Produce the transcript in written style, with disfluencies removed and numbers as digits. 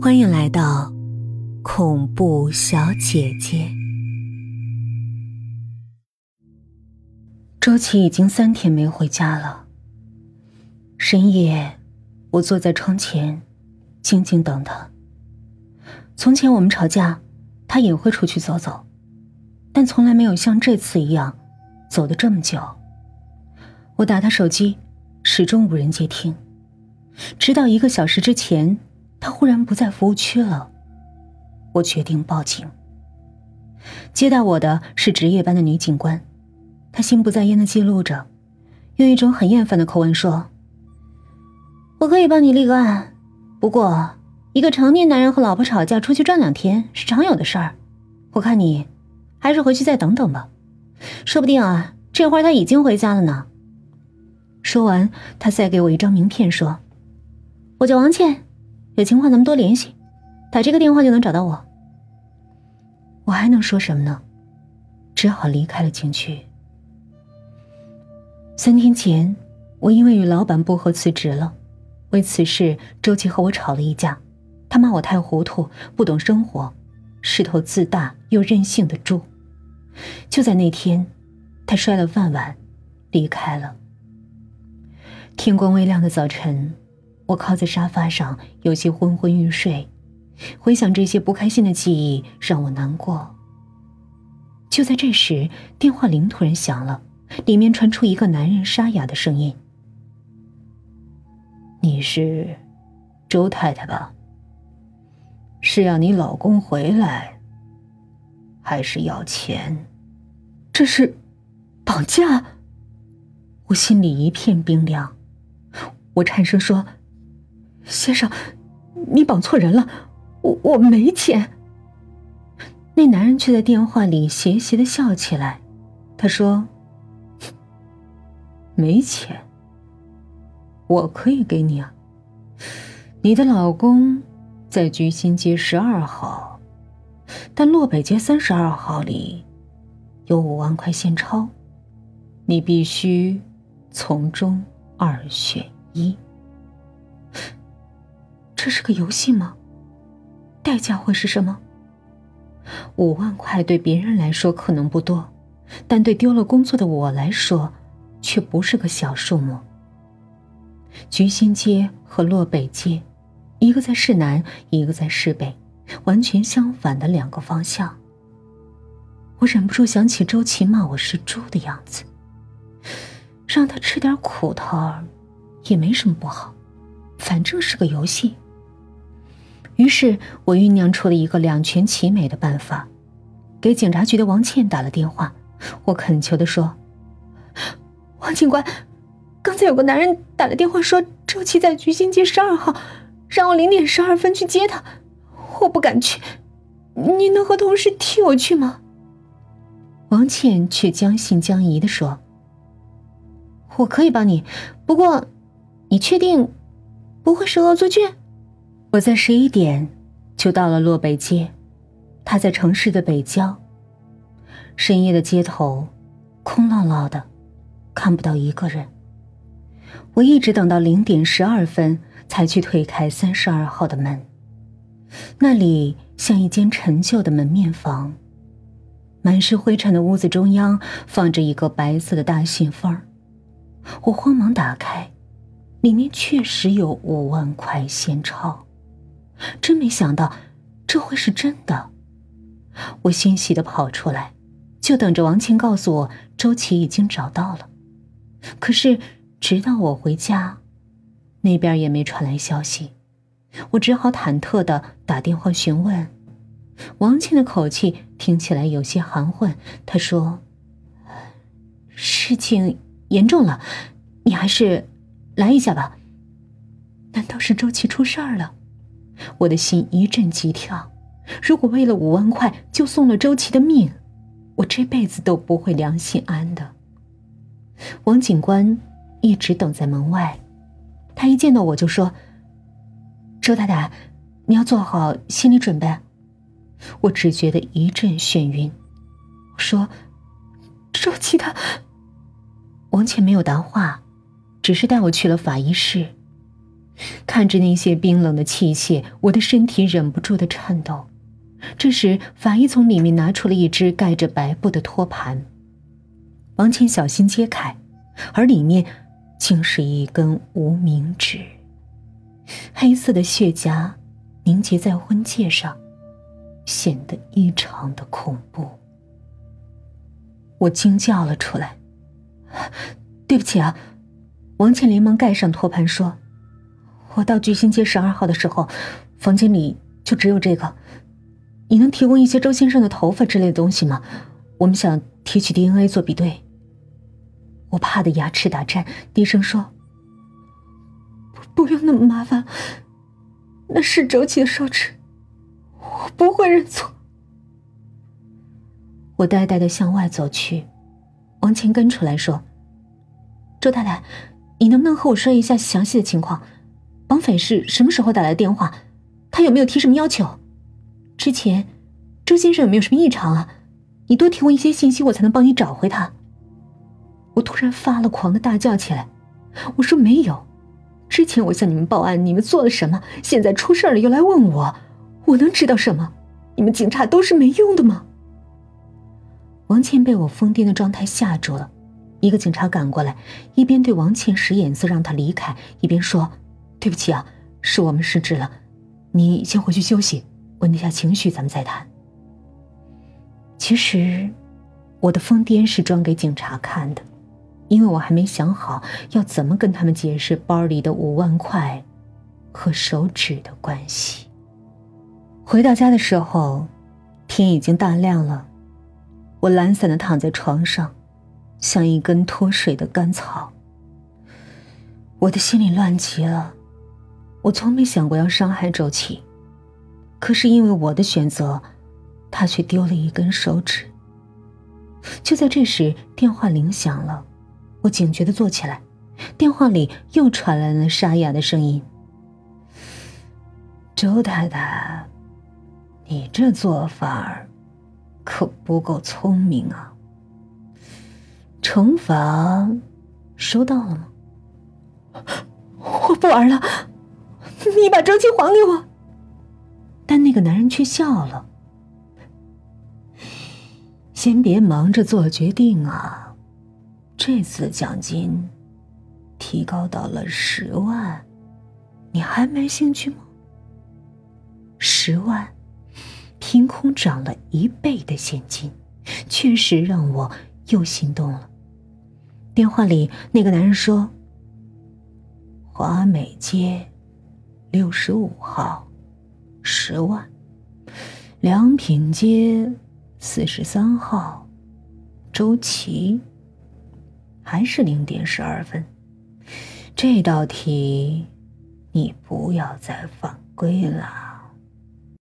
欢迎来到恐怖小姐姐。周琦已经3天没回家了。深夜，我坐在窗前，静静等他。从前我们吵架，他也会出去走走，但从来没有像这次一样走得这么久。我打他手机，始终无人接听，直到1个小时之前，他忽然不在服务区了。我决定报警。接待我的是值夜班的女警官，她心不在焉地记录着，用一种很厌烦的口吻说：我可以帮你立个案，不过一个成年男人和老婆吵架出去转2天是常有的事儿，我看你还是回去再等等吧，说不定啊，这会儿他已经回家了呢。说完，他塞给我一张名片说：我叫王倩，有情况咱们多联系，打这个电话就能找到我。我还能说什么呢？只好离开了景区。3天前，我因为与老板不和辞职了，为此事周琦和我吵了一架，他骂我太糊涂，不懂生活，是头自大又任性的猪。就在那天，他摔了饭碗离开了。天光微亮的早晨，我靠在沙发上，有些昏昏欲睡，回想这些不开心的记忆让我难过。就在这时，电话铃突然响了，里面传出一个男人沙哑的声音：你是周太太吧？是要你老公回来，还是要钱？这是绑架！我心里一片冰凉。我颤声说：先生，你绑错人了，我没钱。那男人却在电话里邪邪地笑起来，他说：没钱？我可以给你啊。你的老公在菊心街12号，但洛北街32号里有5万块现钞，你必须从中2选1。这是个游戏吗？代价会是什么？5万块对别人来说可能不多，但对丢了工作的我来说却不是个小数目。菊心街和洛北街，一个在市南，一个在市北，完全相反的2个方向。我忍不住想起周琦骂我是猪的样子，让他吃点苦头也没什么不好，反正是个游戏。于是我酝酿出了一个2全其美的办法，给警察局的王倩打了电话。我恳求地说：王警官，刚才有个男人打了电话说周琦在菊心街12号，让我0点12分去接他，我不敢去，你能和同事替我去吗？王倩却将信将疑地说：我可以帮你，不过你确定不会是恶作剧？我在11点就到了洛北街，它在城市的北郊。深夜的街头空落落的，看不到一个人。我一直等到0点12分才去推开32号的门，那里像一间陈旧的门面房，满是灰尘的屋子中央放着一个白色的大信封。我慌忙打开，里面确实有5万块现钞，真没想到这会是真的。我欣喜地跑出来，就等着王倩告诉我周琦已经找到了。可是直到我回家，那边也没传来消息。我只好忐忑地打电话询问。王倩的口气听起来有些含混，她说：事情严重了，你还是来一下吧。难道是周琦出事儿了？我的心一阵急跳，如果为了5万块就送了周琦的命，我这辈子都不会良心安的。王警官一直等在门外，他一见到我就说：周太太，你要做好心理准备。我只觉得一阵眩晕。我说：周琦他……王倩没有答话，只是带我去了法医室。 看着那些冰冷的器械，我的身体忍不住的颤抖。这时，法医从里面拿出了一只盖着白布的托盘，王倩小心揭开，而里面竟是一根无名指，黑色的血痂凝结在婚戒上，显得异常的恐怖。我惊叫了出来：“对不起啊！”王倩连忙盖上托盘说：“我到巨星街12号的时候，房间里就只有这个。你能提供一些周先生的头发之类的东西吗？我们想提取 DNA 做比对。”我怕得牙齿打颤，低声说：“不用那么麻烦，那是周琦的手指，我不会认错。”我呆呆地向外走去，王倩跟出来说：“周太太，你能不能和我说一下详细的情况？绑匪是什么时候打来的电话？他有没有提什么要求？之前周先生有没有什么异常啊？你多提供一些信息，我才能帮你找回他。”我突然发了狂的大叫起来，我说：“没有，之前我向你们报案，你们做了什么？现在出事了又来问我，我能知道什么？你们警察都是没用的吗？”王倩被我疯癫的状态吓住了，一个警察赶过来，一边对王倩使眼色让她离开，一边说：“对不起啊，是我们失职了，你先回去休息，稳定下情绪，咱们再谈。”其实我的疯癫是装给警察看的，因为我还没想好要怎么跟他们解释包里的5万块和手指的关系。回到家的时候，天已经大亮了，我懒散地躺在床上，像一根脱水的干草。我的心里乱极了，我从没想过要伤害周琦，可是因为我的选择，他却丢了一根手指。就在这时，电话铃响了，我警觉地坐起来，电话里又传来了沙哑的声音：“周太太，你这做法可不够聪明啊。惩罚收到了吗？”“我不玩了，你把周琦还给我。”但那个男人却笑了：“先别忙着做决定啊，这次奖金提高到了10万，你还没兴趣吗？”10万，凭空涨了1倍的现金，确实让我又心动了。电话里那个男人说：“华美街65号10万，良品街43号周琦，还是0点12分。这道题你不要再犯规了。”